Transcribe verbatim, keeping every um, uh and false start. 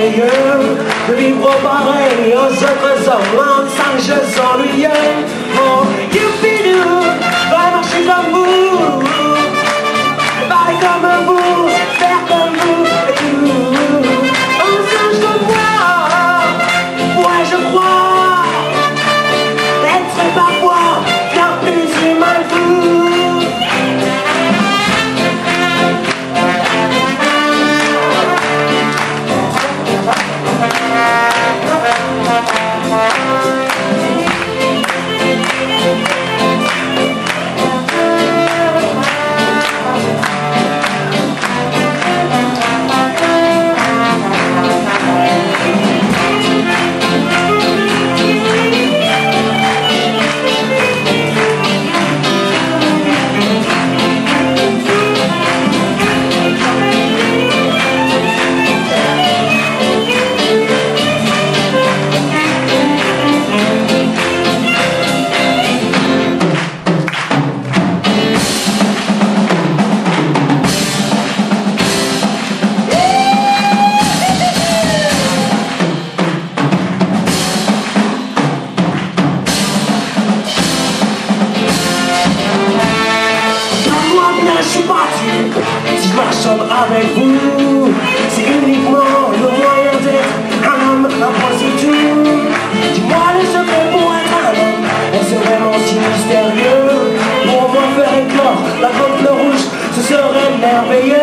merveilleux de vivre pareil aux autres hommes, en singes ennuyeux. Oh, youpidou, va marcher comme vous, parler comme vous, faire comme vous, et tout. Un singe comme moi, ouais je crois, être parfois bien plus humain que vous. Je suis parti, si je marche avec vous, c'est uniquement le moyen d'être un homme, un prostitut. Dis-moi le secret pour être un homme, est-ce vraiment si mystérieux? Pour moi faire éclore la grande fleur rouge, ce serait merveilleux.